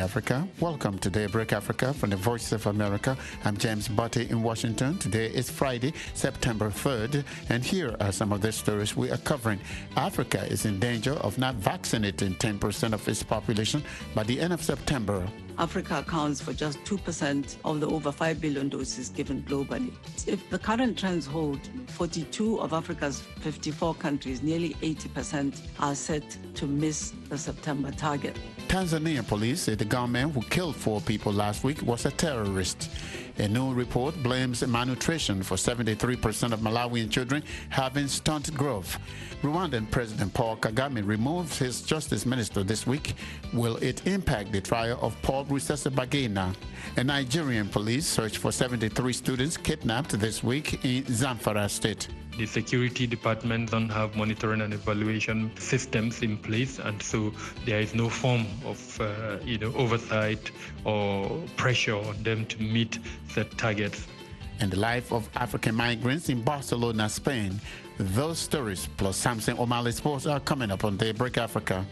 Africa. Welcome to Daybreak Africa from the Voice of America. I'm James Butte in Washington. Today is Friday, September 3rd, and here are some of the stories we are covering. Africa is in danger of not vaccinating 10% of its population by the end of September. Africa accounts for just 2% of the over 5 billion doses given globally. If the current trends hold, 42 of Africa's 54 countries, nearly 80%, are set to miss the September target. Tanzania police say the gunman who killed 4 people last week was a terrorist. A new report blames malnutrition for 73% of Malawian children having stunted growth. Rwandan President Paul Kagame removes his justice minister this week. Will it impact the trial of Paul Rusesabagina? And Nigerian police search for 73 students kidnapped this week in Zamfara State. The security department don't have monitoring and evaluation systems in place, and so there is no form of oversight or pressure on them to meet set targets. And the life of African migrants in Barcelona, Spain. Those stories plus Samson O'Malley Sports are coming up on Daybreak Africa.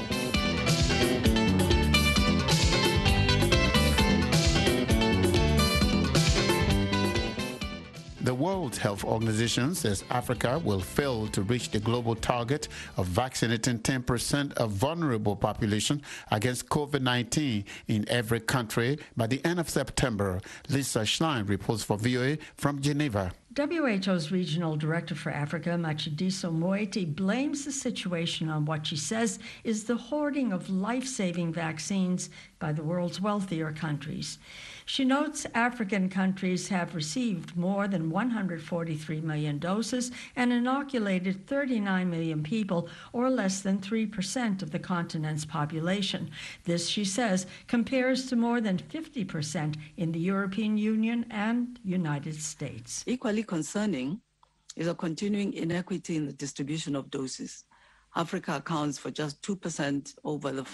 The World Health Organization says Africa will fail to reach the global target of vaccinating 10% of vulnerable population against COVID-19 in every country by the end of September. Lisa Schlein reports for VOA from Geneva. WHO's Regional Director for Africa, Matshidiso Moeti, blames the situation on what she says is the hoarding of life-saving vaccines by the world's wealthier countries. She notes African countries have received more than 143 million doses and inoculated 39 million people, or less than 3% of the continent's population. This, she says, compares to more than 50% in the European Union and United States. Equally concerning is a continuing inequity in the distribution of doses. Africa accounts for just 2% of the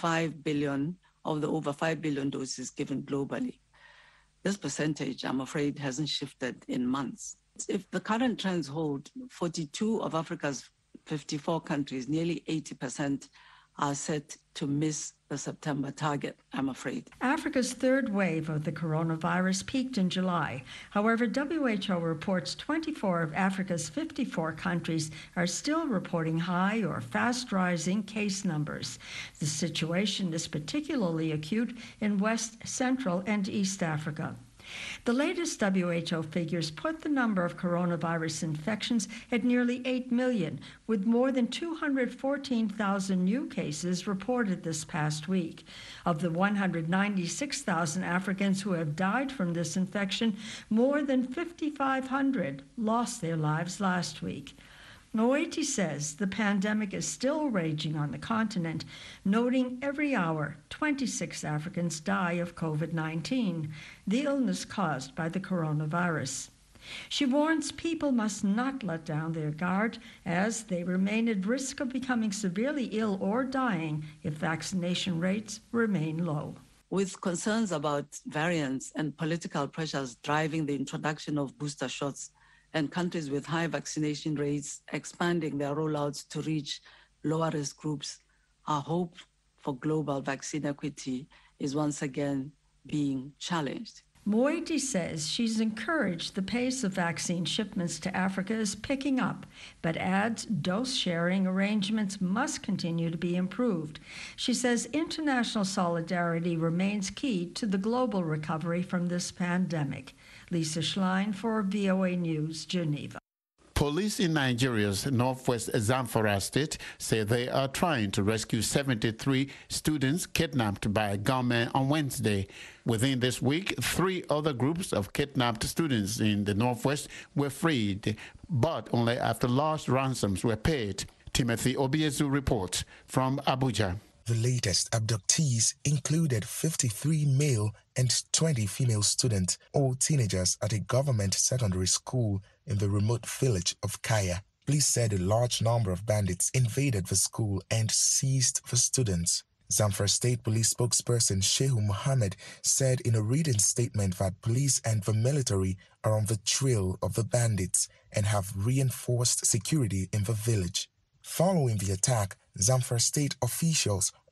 over 5 billion doses given globally. This percentage, I'm afraid, hasn't shifted in months. If the current trends hold, 42 of Africa's 54 countries, nearly 80%, are set to miss the September target, I'm afraid. Africa's third wave of the coronavirus peaked in July. However, WHO reports 24 of Africa's 54 countries are still reporting high or fast-rising case numbers. The situation is particularly acute in West, Central, and East Africa. The latest WHO figures put the number of coronavirus infections at nearly 8 million, with more than 214,000 new cases reported this past week. Of the 196,000 Africans who have died from this infection, more than 5,500 lost their lives last week. Moeti says the pandemic is still raging on the continent, noting every hour 26 Africans die of COVID-19, the illness caused by the coronavirus. She warns people must not let down their guard as they remain at risk of becoming severely ill or dying if vaccination rates remain low. With concerns about variants and political pressures driving the introduction of booster shots, and countries with high vaccination rates expanding their rollouts to reach lower-risk groups, our hope for global vaccine equity is once again being challenged. Moeti says she's encouraged the pace of vaccine shipments to Africa is picking up, but adds dose-sharing arrangements must continue to be improved. She says international solidarity remains key to the global recovery from this pandemic. Lisa Schlein for VOA News, Geneva. Police in Nigeria's northwest Zamfara state say they are trying to rescue 73 students kidnapped by a gunman on Wednesday. Within this week, 3 other groups of kidnapped students in the northwest were freed, but only after large ransoms were paid. Timothy Obiezu reports from Abuja. The latest abductees included 53 male and 20 female students, all teenagers at a government secondary school in the remote village of Kaya. Police said a large number of bandits invaded the school and seized the students. Zamfara State Police spokesperson Shehu Mohammed said in a written statement that police and the military are on the trail of the bandits and have reinforced security in the village. Following the attack, Zamfara State officials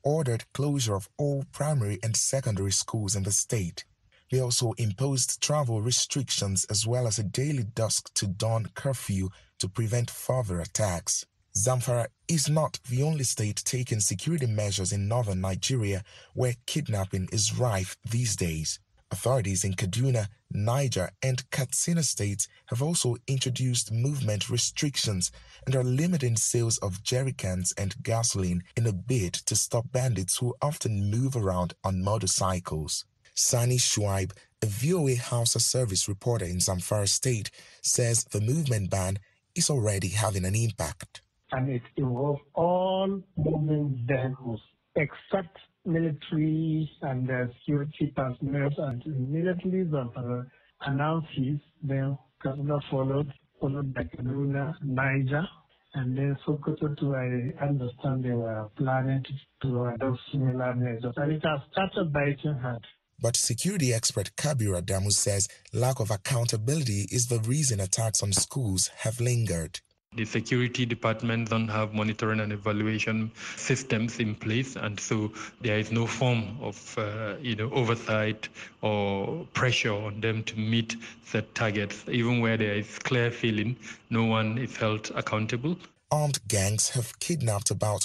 ordered closure of all primary and secondary schools in the state. They also imposed travel restrictions as well as a daily dusk to dawn curfew to prevent further attacks. Zamfara is not the only state taking security measures in northern Nigeria where kidnapping is rife these days. Authorities in Kaduna, Niger, and Katsina states have also introduced movement restrictions and are limiting sales of jerrycans and gasoline in a bid to stop bandits who often move around on motorcycles. Sani Shuaib, a VOA Hausa service reporter in Zamfara state, says the movement ban is already having an impact. And it involves all movement vehicles except military and security personnel, and immediately Zamfara announces, then Kaduna followed by Kaduna, Niger, and then Sokoto too. I understand they were planning to adopt similar measures, and it has started biting hard. But security expert Kabir Adamu says lack of accountability is the reason attacks on schools have lingered. The security department don't have monitoring and evaluation systems in place, and so there is no form of oversight or pressure on them to meet set targets. Even where there is clear feeling, no one is held accountable. Armed gangs have kidnapped about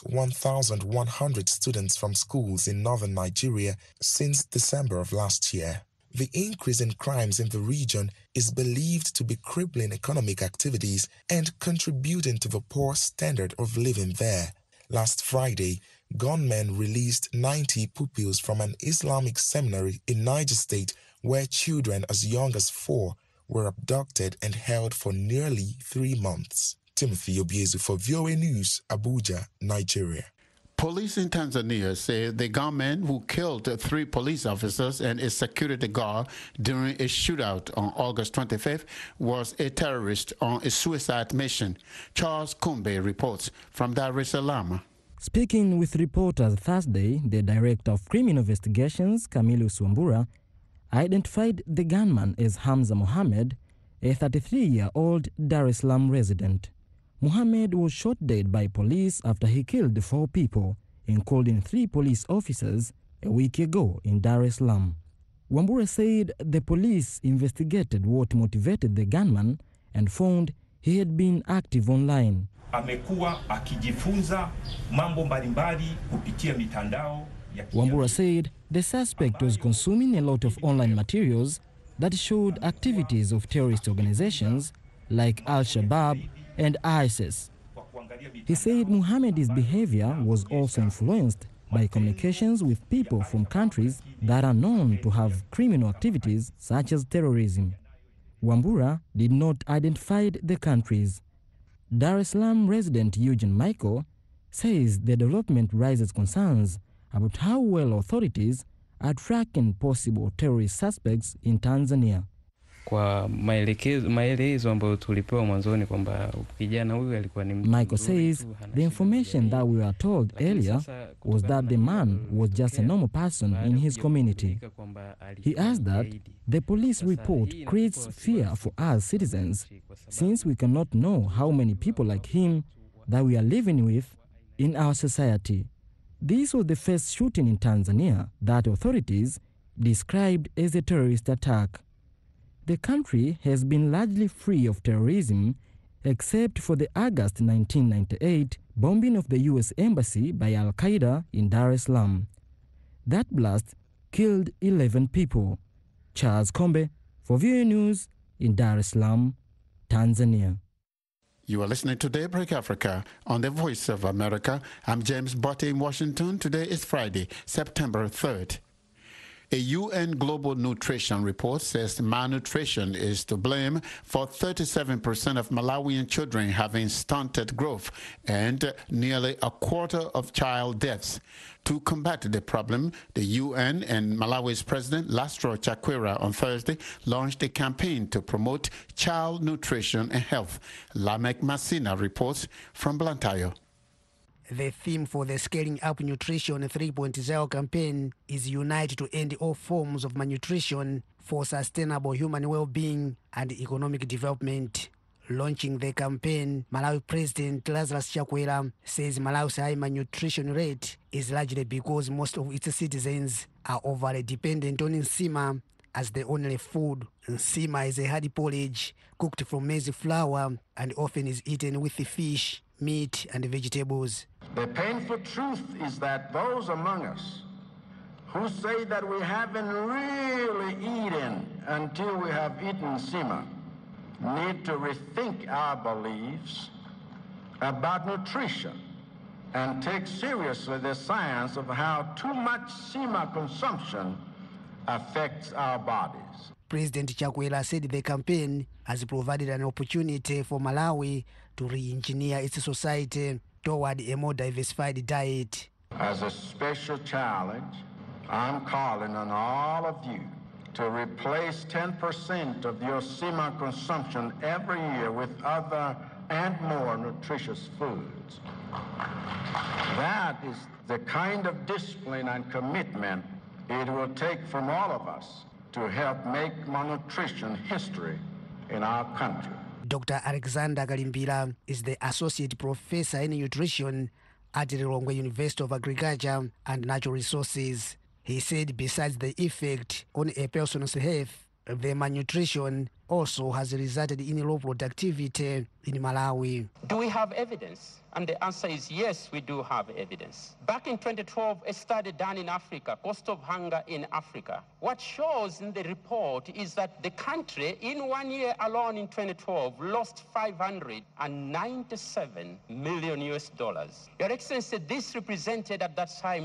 1,100 students from schools in northern Nigeria since December of last year. The increase in crimes in the region is believed to be crippling economic activities and contributing to the poor standard of living there. Last Friday, gunmen released 90 pupils from an Islamic seminary in Niger State where children as young as 4 were abducted and held for nearly 3 months. Timothy Obiezu for VOA News, Abuja, Nigeria. Police in Tanzania say the gunman who killed 3 police officers and a security guard during a shootout on August 25th was a terrorist on a suicide mission. Charles Kumbe reports from Dar es Salaam. Speaking with reporters Thursday, the Director of Criminal Investigations, Camillus Wambura, identified the gunman as Hamza Mohammed, a 33-year-old Dar es Salaam resident. Mohammed was shot dead by police after he killed 4 people, including 3 police officers, a week ago in Dar es Salaam. Wambura said the police investigated what motivated the gunman and found he had been active online. Amekuwa akijifunza mambo mbalimbali kupitia mitandao. Wambura said the suspect was consuming a lot of online materials that showed activities of terrorist organizations like Al-Shabaab and ISIS. He said Mohammed's behavior was also influenced by communications with people from countries that are known to have criminal activities such as terrorism. Wambura did not identify the countries. Dar es Salaam resident Eugene Michael says the development raises concerns about how well authorities are tracking possible terrorist suspects in Tanzania. Kwa maelezo ambayo tulipewa mwanzoni kwamba kijana huyu alikuwa ni Michael says the information that we were told earlier was that the man was just a normal person in his community. He asked that the police report creates fear for us citizens since we cannot know how many people like him that we are living with in our society. This was the first shooting in Tanzania that authorities described as a terrorist attack. The country has been largely free of terrorism except for the August 1998 bombing of the U.S. Embassy by Al-Qaeda in Dar es Salaam. That blast killed 11 people. Charles Kombe for VOA News in Dar es Salaam, Tanzania. You are listening to Daybreak Africa on the Voice of America. I'm James Botte in Washington. Today is Friday, September 3rd. A UN Global Nutrition report says malnutrition is to blame for 37% of Malawian children having stunted growth and nearly a quarter of child deaths. To combat the problem, the UN and Malawi's President Lastro Chakwera on Thursday launched a campaign to promote child nutrition and health. Lamek Masina reports from Blantyre. The theme for the Scaling Up Nutrition 3.0 campaign is Unite to End All Forms of Malnutrition for Sustainable Human Well-Being and Economic Development. Launching the campaign, Malawi President Lazarus Chakwera says Malawi's high malnutrition rate is largely because most of its citizens are overly dependent on nsima as the only food. Nsima is a hearty porridge cooked from maize flour and often is eaten with fish, meat, and vegetables. The painful truth is that those among us who say that we haven't really eaten until we have eaten nsima need to rethink our beliefs about nutrition and take seriously the science of how too much nsima consumption affects our bodies. President Chakwera said the campaign has provided an opportunity for Malawi to re-engineer its society toward a more diversified diet. As a special challenge, I'm calling on all of you to replace 10% of your nsima consumption every year with other and more nutritious foods. That is the kind of discipline and commitment it will take from all of us to help make malnutrition history in our country. Dr. Alexander Kalimbira is the Associate Professor in Nutrition at the Lilongwe University of Agriculture and Natural Resources. He said besides the effect on a person's health, the malnutrition also has resulted in low productivity in Malawi. Do we have evidence? And the answer is yes, we do have evidence. Back in 2012, a study done in Africa, Cost of Hunger in Africa. What shows in the report is that the country, in 1 year alone in 2012, lost $597 million. Your Excellency, this represented at that time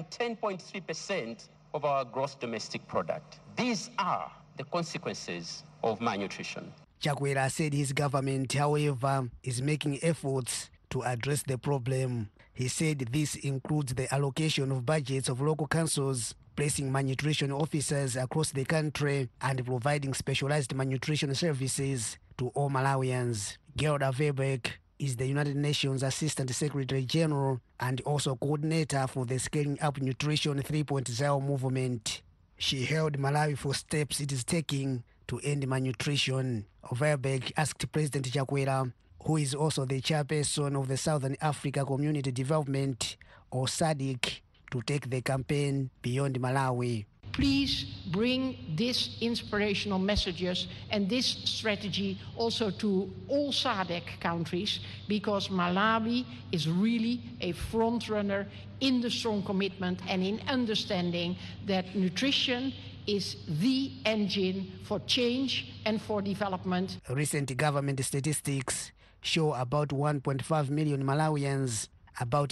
10.3% of our gross domestic product. These are the consequences of malnutrition. Chakwera said his government, however, is making efforts to address the problem. He said this includes the allocation of budgets of local councils, placing malnutrition officers across the country, and providing specialized malnutrition services to all Malawians. Gerda Verbeek is the United Nations Assistant Secretary General and also coordinator for the Scaling Up Nutrition 3.0 movement. She hailed Malawi for steps it is taking to end malnutrition. Verbeek asked President Chakwera, who is also the chairperson of the Southern Africa Community Development, or SADC, to take the campaign beyond Malawi. Please bring these inspirational messages and this strategy also to all SADC countries, because Malawi is really a front runner in the strong commitment and in understanding that nutrition is the engine for change and for development. Recent government statistics show about 1.5 million Malawians, about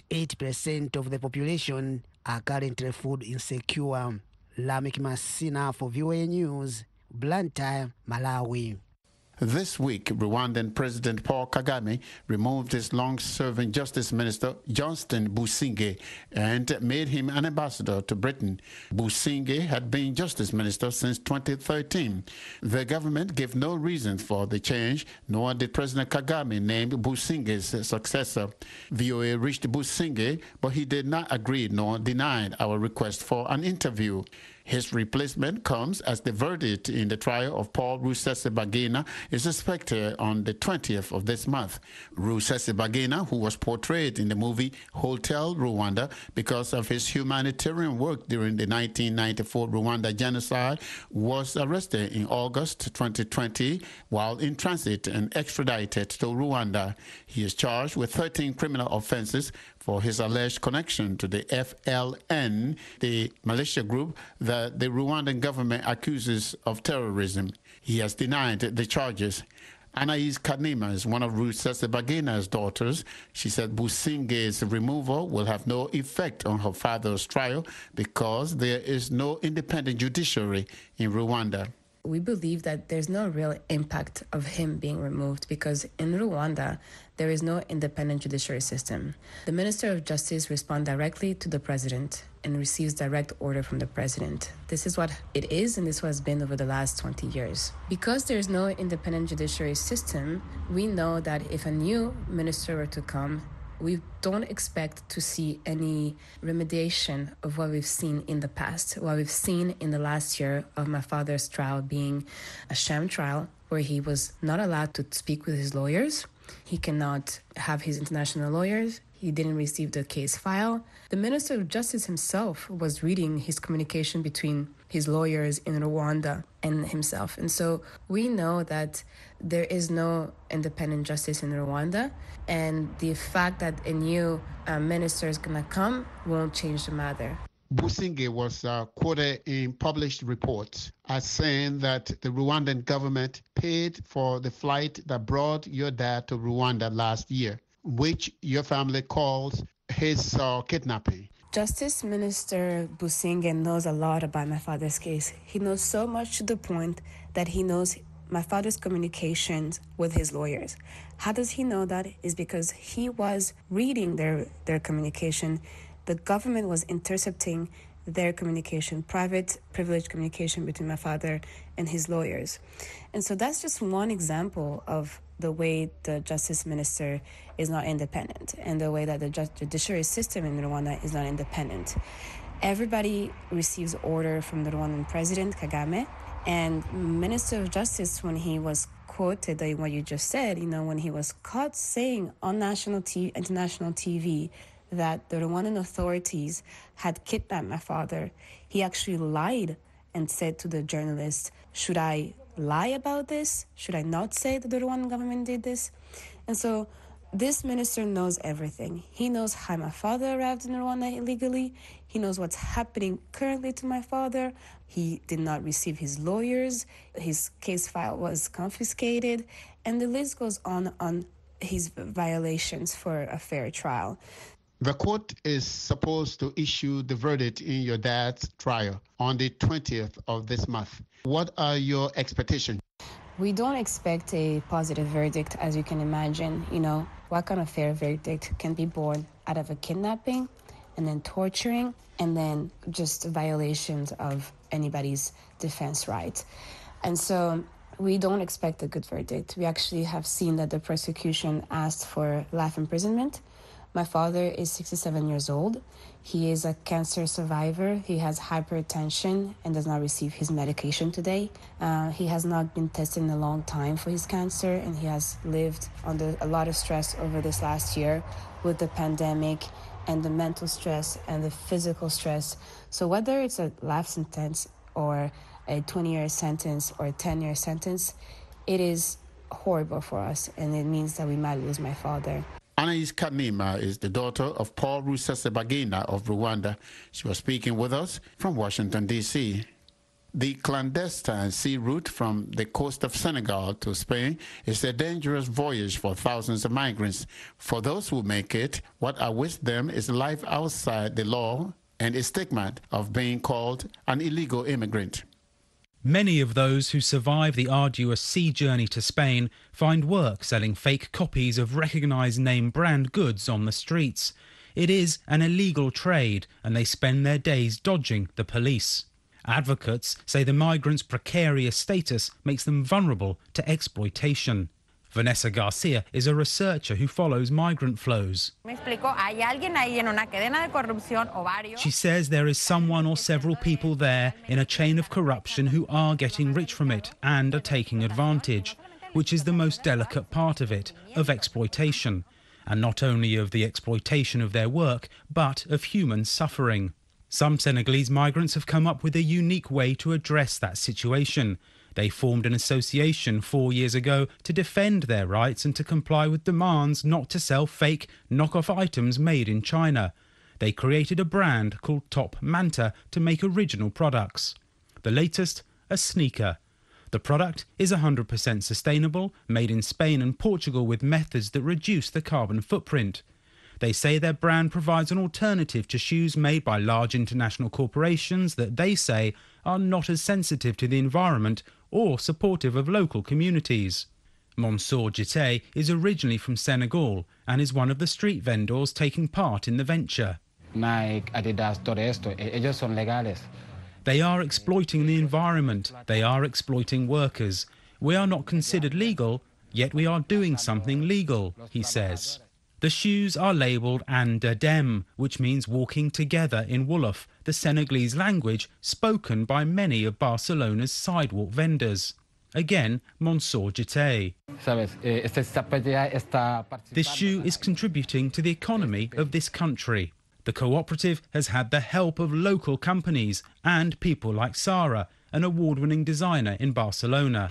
8% of the population, are currently food insecure. Lamik Masina for VOA News, Blantyre, Malawi. This week, Rwandan President Paul Kagame removed his long-serving Justice Minister Johnston Busingye and made him an ambassador to Britain. Busingye had been Justice Minister since 2013. The government gave no reason for the change, nor did President Kagame name Busingye's successor. VOA reached Busingye, but he did not agree nor denied our request for an interview. His replacement comes as the verdict in the trial of Paul Rusesabagina is expected on the 20th of this month. Rusesabagina, who was portrayed in the movie Hotel Rwanda because of his humanitarian work during the 1994 Rwanda genocide, was arrested in August 2020 while in transit and extradited to Rwanda. He is charged with 13 criminal offenses for his alleged connection to the FLN, the militia group that the Rwandan government accuses of terrorism. He has denied the charges. Anaïs Kanima is one of Rusesabagina's daughters. She said Busingye's removal will have no effect on her father's trial because there is no independent judiciary in Rwanda. We believe that there's no real impact of him being removed because in Rwanda, there is no independent judiciary system. The Minister of Justice responds directly to the president and receives direct order from the president. This is what it is, and this has been over the last 20 years. Because there's no independent judiciary system, we know that if a new minister were to come, we don't expect to see any remediation of what we've seen in the past, what we've seen in the last year of my father's trial being a sham trial, where he was not allowed to speak with his lawyers. He cannot have his international lawyers. He didn't receive the case file. The Minister of Justice himself was reading his communication between his lawyers in Rwanda and himself. And so we know that there is no independent justice in Rwanda, and the fact that a new minister is going to come won't change the matter. Busingye was quoted in published reports as saying that the Rwandan government paid for the flight that brought your dad to Rwanda last year, which your family calls his kidnapping. Justice Minister Busingye knows a lot about my father's case. He knows so much to the point that he knows my father's communications with his lawyers. How does he know that? Is because he was reading their communication. The government was intercepting their communication, private, privileged communication between my father and his lawyers. And so that's just one example of the way the justice minister is not independent and the way that the judiciary system in Rwanda is not independent. Everybody receives order from the Rwandan president, Kagame, and Minister of Justice, when he was quoted, what you just said, when he was caught saying on international TV that the Rwandan authorities had kidnapped my father, he actually lied and said to the journalist, should I lie about this? Should I not say that the Rwandan government did this? And so this minister knows everything. He knows how my father arrived in Rwanda illegally. He knows what's happening currently to my father. He did not receive his lawyers. His case file was confiscated. And the list goes on his violations for a fair trial. The court is supposed to issue the verdict in your dad's trial on the 20th of this month. What are your expectations? We don't expect a positive verdict, as you can imagine. What kind of fair verdict can be born out of a kidnapping and then torturing and then just violations of anybody's defense rights? And so we don't expect a good verdict. We actually have seen that the prosecution asked for life imprisonment. My father is 67 years old. He is a cancer survivor. He has hypertension and does not receive his medication today. He has not been tested in a long time for his cancer, and he has lived under a lot of stress over this last year with the pandemic and the mental stress and the physical stress. So whether it's a life sentence or a 20-year sentence or a 10-year sentence, it is horrible for us, and it means that we might lose my father. Anais Kanima is the daughter of Paul Rusesabagina of Rwanda. She was speaking with us from Washington, D.C. The clandestine sea route from the coast of Senegal to Spain is a dangerous voyage for thousands of migrants. For those who make it, what awaits them is life outside the law and a stigma of being called an illegal immigrant. Many of those who survive the arduous sea journey to Spain find work selling fake copies of recognised name brand goods on the streets. It is an illegal trade, and they spend their days dodging the police. Advocates say the migrants' precarious status makes them vulnerable to exploitation. Vanessa Garcia is a researcher who follows migrant flows. She says there is someone or several people there in a chain of corruption who are getting rich from it and are taking advantage, which is the most delicate part of it, of exploitation. And not only of the exploitation of their work, but of human suffering. Some Senegalese migrants have come up with a unique way to address that situation. They formed an association 4 years ago to defend their rights and to comply with demands not to sell fake, knock-off items made in China. They created a brand called Top Manta to make original products. The latest, a sneaker. The product is 100% sustainable, made in Spain and Portugal with methods that reduce the carbon footprint. They say their brand provides an alternative to shoes made by large international corporations that they say are not as sensitive to the environment or supportive of local communities. Mansour Jite is originally from Senegal and is one of the street vendors taking part in the venture. Nike, Adidas, todo esto, ellos son legales. They are exploiting the environment. They are exploiting workers. We are not considered legal, yet we are doing something legal, he says. The shoes are labelled Andadem, which means walking together in Wolof, the Senegalese language spoken by many of Barcelona's sidewalk vendors. Again, Mansour Jite. This shoe is contributing to the economy of this country. The cooperative has had the help of local companies and people like Sarah, an award-winning designer in Barcelona.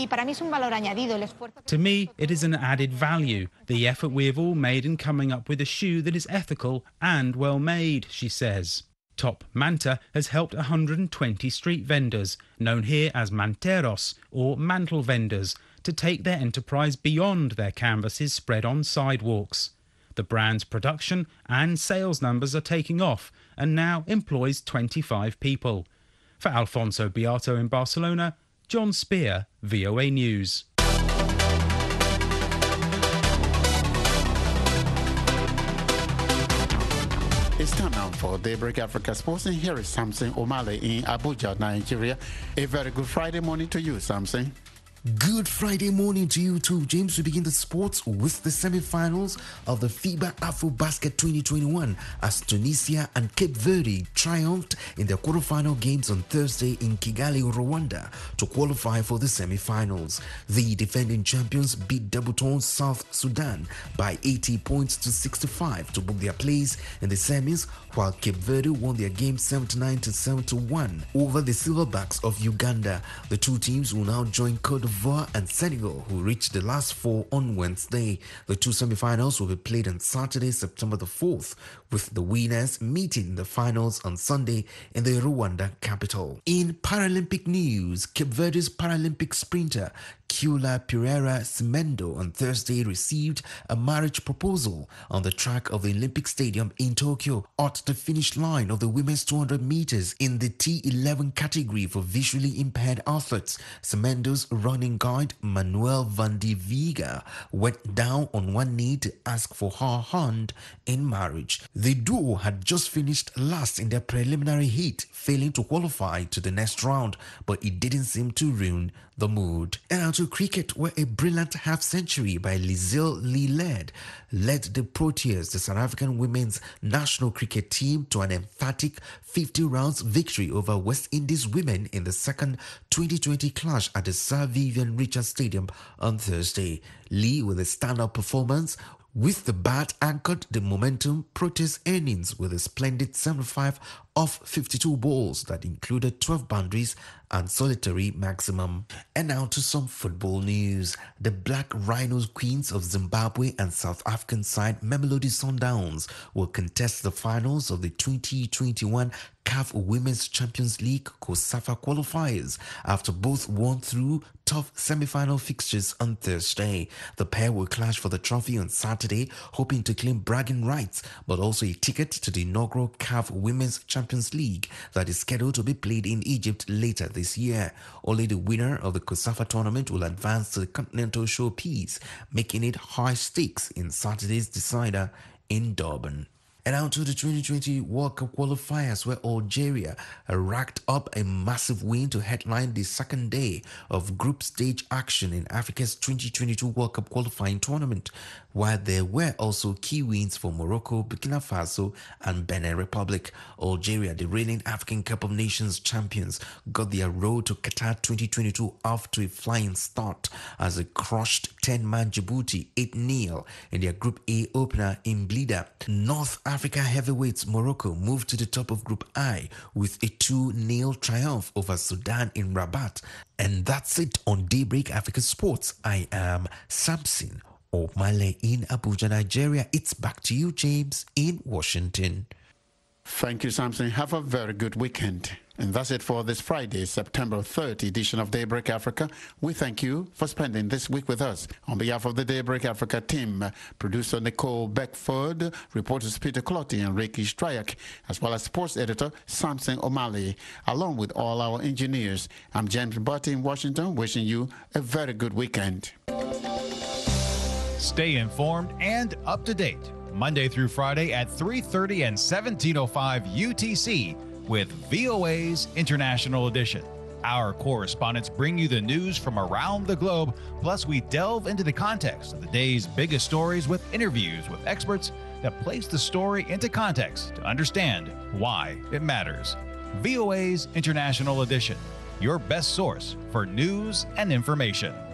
To me, it is an added value, the effort we have all made in coming up with a shoe that is ethical and well-made, she says. Top Manta has helped 120 street vendors, known here as manteros or mantle vendors, to take their enterprise beyond their canvases spread on sidewalks. The brand's production and sales numbers are taking off and now employs 25 people. For Alfonso Beato in Barcelona, John Spear, VOA News. It's time now for Daybreak Africa Sports, and here is Samson Omale in Abuja, Nigeria. A very good Friday morning to you, Samson. Good Friday morning to you too, James. We begin the sports with the semi-finals of the FIBA AfroBasket 2021 as Tunisia and Cape Verde triumphed in their quarterfinal games on Thursday in Kigali, Rwanda to qualify for the semi-finals. The defending champions beat Double-Tone South Sudan by 80 points to 65 to book their place in the semis, while Cape Verde won their game 79-71 over the Silverbacks of Uganda. The two teams will now join Cote d'Ivoire and Senegal, who reached the last four on Wednesday. The two semi-finals will be played on Saturday, September the 4th, with the winners meeting in the finals on Sunday in the Rwanda capital. In Paralympic news, Cape Verde's Paralympic sprinter Kula Pereira Simendo on Thursday received a marriage proposal on the track of the Olympic Stadium in Tokyo at the finish line of the women's 200 meters in the T11 category for visually impaired athletes. Simendo's running guide Manuel van de Vega went down on one knee to ask for her hand in marriage. The duo had just finished last in their preliminary heat, failing to qualify to the next round, but it didn't seem to ruin the mood. And now to cricket, where a brilliant half-century by Lizelle Lee led the Proteas, the South African women's national cricket team, to an emphatic 50 rounds victory over West Indies women in the second 2020 clash at the Sir Vivian Richards Stadium on Thursday. Lee, with a standout performance, with the bat, anchored the momentum Proteas earnings with a splendid 75 off 52 balls that included 12 boundaries and solitary maximum. And now to some football news. The Black Rhinos Queens of Zimbabwe and South African side Mamelodi Sundowns will contest the finals of the 2021 CAF Women's Champions League COSAFA qualifiers after both won through tough semi-final fixtures on Thursday. The pair will clash for the trophy on Saturday, hoping to claim bragging rights, but also a ticket to the inaugural CAF Women's Champions League that is scheduled to be played in Egypt later this year. Only the winner of the COSAFA tournament will advance to the Continental Showpiece, making it high stakes in Saturday's decider in Durban. And now to the 2020 World Cup qualifiers, where Algeria racked up a massive win to headline the second day of group stage action in Africa's 2022 World Cup qualifying tournament, while there were also key wins for Morocco, Burkina Faso and Benin Republic. Algeria, the reigning African Cup of Nations champions, got their road to Qatar 2022 off to a flying start as they crushed 10-man Djibouti 8-0 in their Group A opener in Blida. North Africa heavyweights Morocco moved to the top of Group I with a 2-0 triumph over Sudan in Rabat. And that's it on Daybreak Africa Sports. I am Samson Omale in Abuja, Nigeria. It's back to you, James, in Washington. Thank you, Samson. Have a very good weekend. And that's it for this Friday, September 3rd edition of Daybreak Africa. We thank you for spending this week with us. On behalf of the Daybreak Africa team, producer Nicole Beckford, reporters Peter Clotty and Ricky Stryak, as well as sports editor Samson Omale, along with all our engineers, I'm James Butty in Washington, wishing you a very good weekend. Stay informed and up to date, Monday through Friday at 3:30 and 17:05 UTC with VOA's International Edition. Our correspondents bring you the news from around the globe, plus we delve into the context of the day's biggest stories with interviews with experts that place the story into context to understand why it matters. VOA's International Edition, your best source for news and information.